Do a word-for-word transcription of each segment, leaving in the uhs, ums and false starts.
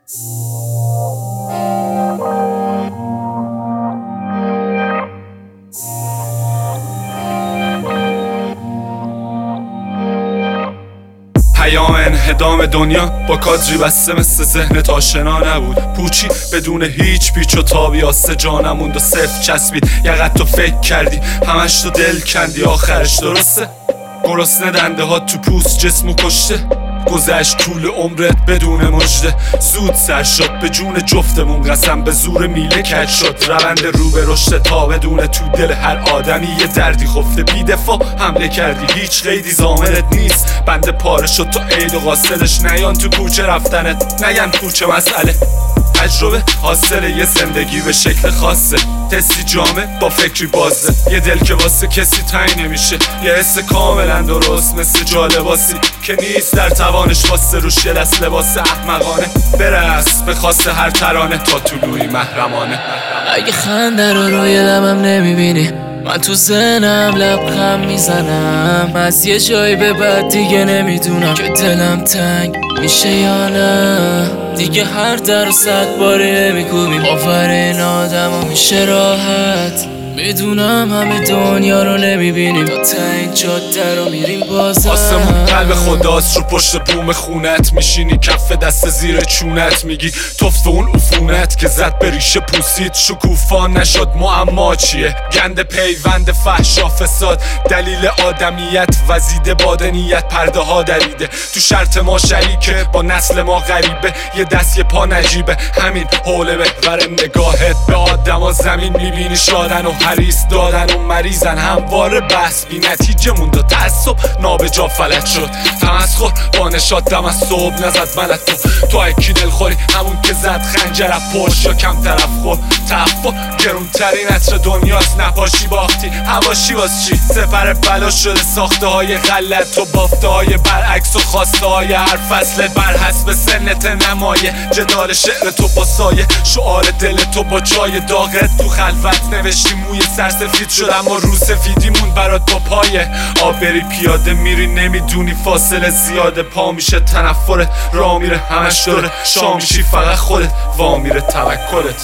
پیام انهدام دنیا با کادری بسته مثل ذهنت آشنا نبود. پوچی بدون هیچ پیچ و تابی آسه جا نموند و صفر چسبید. یقت تو فکر کردی همش تو دل کندی، آخرش درسته گرسنه دنده ها تو پوست جسمو کشته. گذشت طول عمرت بدون مژده، زود سر شد به جون جفتمون قسم به زور میله کج شد. روند رو به رشد تا بدون تو دل هر آدمی یه دردی خفته. بی دفاع حمله کردی هیچ قیدی ضامنت نیست. بنده پاره شد تو عید و قاصدش نیان تو کوچه رفتنت. نگن کوچه مسئله تجربه حاصل یه زندگی به شکل خاصه. تستی جامه با فکری بازه، یه دل که واسه کسی تعیین نمیشه. یه حس کاملا درست مثل جالباسی که نیست در توانش واسه روش یه دست لباس احمقانه. برس به خواسته هر ترانه تا طلوعی محرمانه. اگه خنده رو روی لبم نمیبینی، من تو ذهنم لبخند میزنم. از یه جایی به بعد دیگه نمیدونم که دلم تنگ میشه یا نه. دیگه هر در و صد باری نمیکوبیم، باور این آدم ها میشه راحت. میدونم همه دنیا رو نمیبینیم، تا تا این جاده رو میریم بازم. آسمون قلب خداست رو پشت بوم خونت میشینی. کف دست زیر چونت میگی تفت اون عفونت که زد به ریشه پوسید. شکوفا نشد معما چیه؟ گند پیوند فحشا فساد، دلیل آدمیت وزیده بادنیت. پرده ها دریده تو شرط ما شریکه، با نسل ما غریبه. یه دست یه پا نجیبه، همین حوله بهور نگاهت به آدم ها زمین میبینی شادن و حریص دادن و مریضن. همواره بحث بی نتیجه موند و تعصب نابجا فلج شد. تمسخر با نشاط دم از صبح نزد منت تو. تو اکی دل خوری همون که زد خنجر پرش یا کم طرف خور. تحفا گرون ترین عطر دنیاست، نپاشی باختی هواشی واس چی؟ سفر بلا شده ساخته های غلط و بافته های برعکس و خواسته های هر فصلت بر حسب سنت نمایه. جدال شعر تو با سایه، شعار دل تو با چای داغت. تو خلوت نوشتی موی سرسفید شد اما رو سفیدیمون برات با پایه. آب بری پیاده میری نمیدونی فاصله زیاده. پا میشه تنفرت، راه میره همش داره. شام میشی فقط خودت، وا میره توکلت.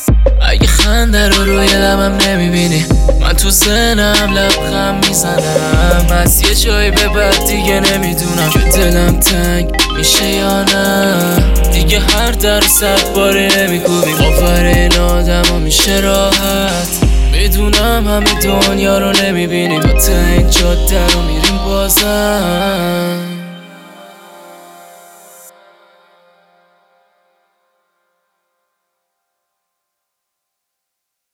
اگه خنده رو روی لبم نمیبینی، من تو ذهنم لبخند میزنم. از یه جایی به بعد دیگه نمیدونم که دلم تنگ میشه یا نه. دیگه هر در صد باری نمیکوبیم، باور این آدم ها میشه راحت. میدونم همه دنیا رو نمیبینیم، تا تا این جاده رو میریم بازم.